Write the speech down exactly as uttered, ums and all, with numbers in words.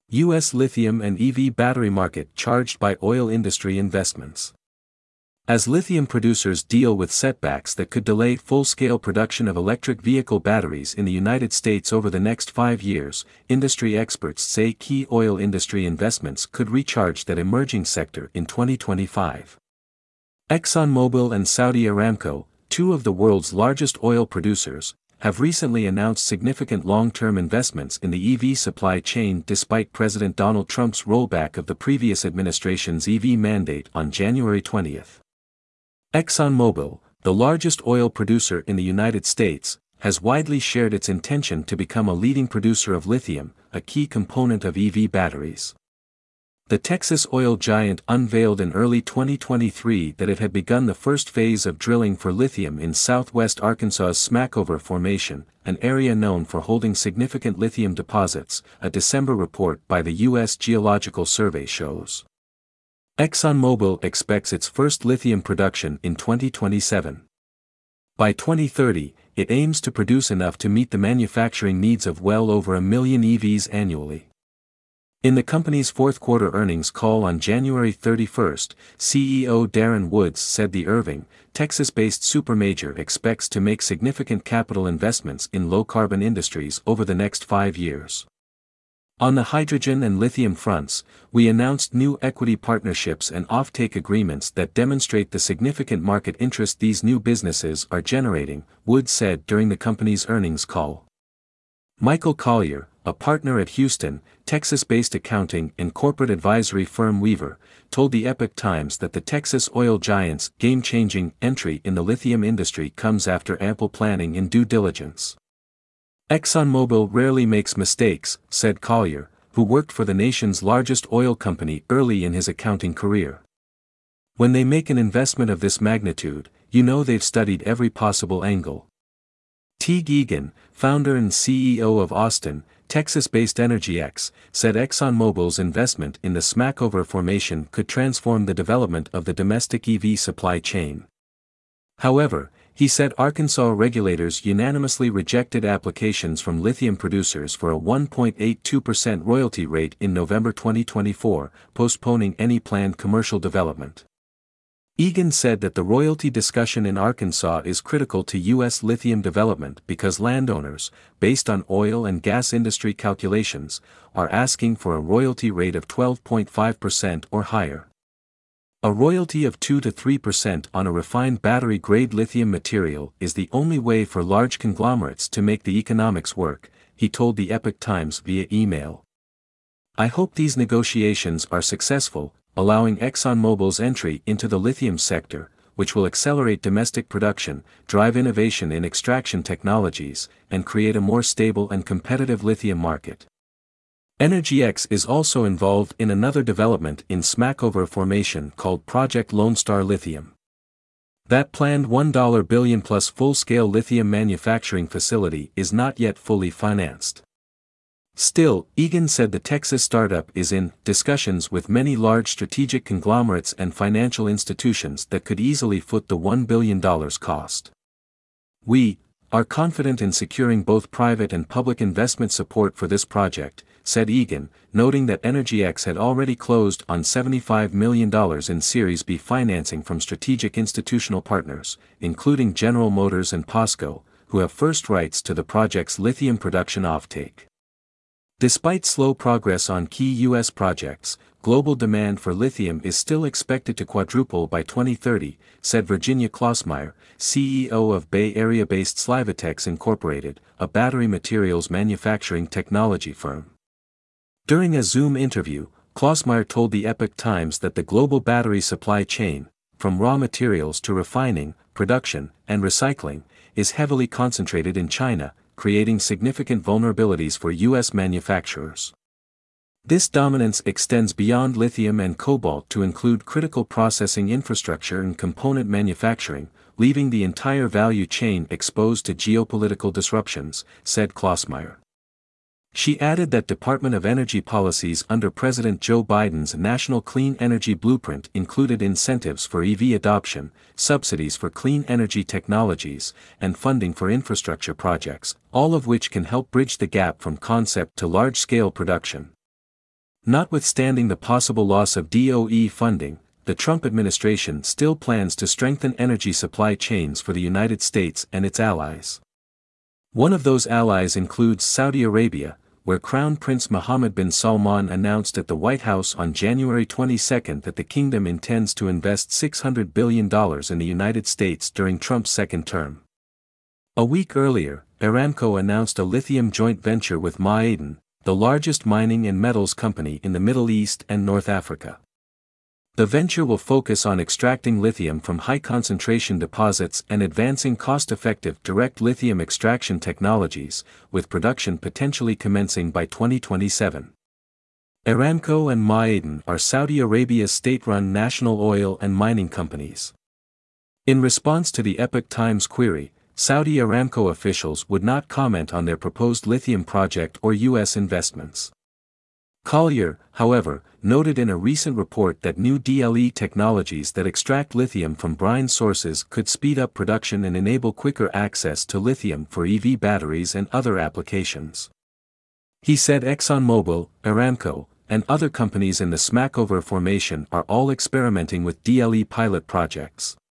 U S lithium and E V battery market charged by oil industry investments. As lithium producers deal with setbacks that could delay full-scale production of electric vehicle batteries in the United States over the next five years, industry experts say key oil industry investments could recharge that emerging sector in twenty twenty-five. ExxonMobil and Saudi Aramco, two of the world's largest oil producers, have recently announced significant long-term investments in the E V supply chain despite President Donald Trump's rollback of the previous administration's E V mandate on January twentieth. ExxonMobil, the largest oil producer in the United States, has widely shared its intention to become a leading producer of lithium, a key component of E V batteries. The Texas oil giant unveiled in early twenty twenty-three that it had begun the first phase of drilling for lithium in southwest Arkansas's Smackover Formation, an area known for holding significant lithium deposits, a December report by the U S Geological Survey shows. ExxonMobil expects its first lithium production in twenty twenty-seven. By twenty thirty, it aims to produce enough to meet the manufacturing needs of well over a million E Vs annually. In the company's fourth quarter earnings call on January thirty-first, C E O Darren Woods said the Irving, Texas-based supermajor expects to make significant capital investments in low-carbon industries over the next five years. On the hydrogen and lithium fronts, we announced new equity partnerships and offtake agreements that demonstrate the significant market interest these new businesses are generating, Woods said during the company's earnings call. Michael Collier, a partner at Houston, Texas-based accounting and corporate advisory firm Weaver, told the Epoch Times that the Texas oil giant's game-changing entry in the lithium industry comes after ample planning and due diligence. ExxonMobil rarely makes mistakes, said Collier, who worked for the nation's largest oil company early in his accounting career. When they make an investment of this magnitude, you know they've studied every possible angle. Teague Egan, founder and C E O of Austin, Texas-based EnergyX, said ExxonMobil's investment in the Smackover Formation could transform the development of the domestic E V supply chain. However, he said Arkansas regulators unanimously rejected applications from lithium producers for a one point eight two percent royalty rate in November twenty twenty-four, postponing any planned commercial development. Egan said that the royalty discussion in Arkansas is critical to U S lithium development because landowners, based on oil and gas industry calculations, are asking for a royalty rate of twelve point five percent or higher. A royalty of two to three percent on a refined battery-grade lithium material is the only way for large conglomerates to make the economics work, he told the Epoch Times via email. I hope these negotiations are successful, allowing ExxonMobil's entry into the lithium sector, which will accelerate domestic production, drive innovation in extraction technologies, and create a more stable and competitive lithium market. EnergyX is also involved in another development in Smackover Formation called Project Lone Star Lithium. That planned one billion dollars plus full-scale lithium manufacturing facility is not yet fully financed. Still, Egan said the Texas startup is in discussions with many large strategic conglomerates and financial institutions that could easily foot the one billion dollars cost. We are confident in securing both private and public investment support for this project, said Egan, noting that EnergyX had already closed on seventy-five million dollars in Series B financing from strategic institutional partners, including General Motors and POSCO, who have first rights to the project's lithium production offtake. Despite slow progress on key U S projects, global demand for lithium is still expected to quadruple by twenty thirty, said Virginia Klossmeyer, C E O of Bay Area-based Slivatex Incorporated, a battery materials manufacturing technology firm. During a Zoom interview, Klossmeyer told the Epoch Times that the global battery supply chain, from raw materials to refining, production, and recycling, is heavily concentrated in China, creating significant vulnerabilities for U S manufacturers. This dominance extends beyond lithium and cobalt to include critical processing infrastructure and component manufacturing, leaving the entire value chain exposed to geopolitical disruptions, said Klossmeyer. She added that Department of Energy policies under President Joe Biden's National Clean Energy Blueprint included incentives for E V adoption, subsidies for clean energy technologies, and funding for infrastructure projects, all of which can help bridge the gap from concept to large-scale production. Notwithstanding the possible loss of D O E funding, the Trump administration still plans to strengthen energy supply chains for the United States and its allies. One of those allies includes Saudi Arabia, where Crown Prince Mohammed bin Salman announced at the White House on January twenty-second that the kingdom intends to invest six hundred billion dollars in the United States during Trump's second term. A week earlier, Aramco announced a lithium joint venture with Ma'aden, the largest mining and metals company in the Middle East and North Africa. The venture will focus on extracting lithium from high-concentration deposits and advancing cost-effective direct lithium extraction technologies, with production potentially commencing by twenty twenty-seven. Aramco and Ma'aden are Saudi Arabia's state-run national oil and mining companies. In response to the Epoch Times query, Saudi Aramco officials would not comment on their proposed lithium project or U S investments. Collier, however, noted in a recent report that new D L E technologies that extract lithium from brine sources could speed up production and enable quicker access to lithium for E V batteries and other applications. He said ExxonMobil, Aramco, and other companies in the Smackover Formation are all experimenting with D L E pilot projects.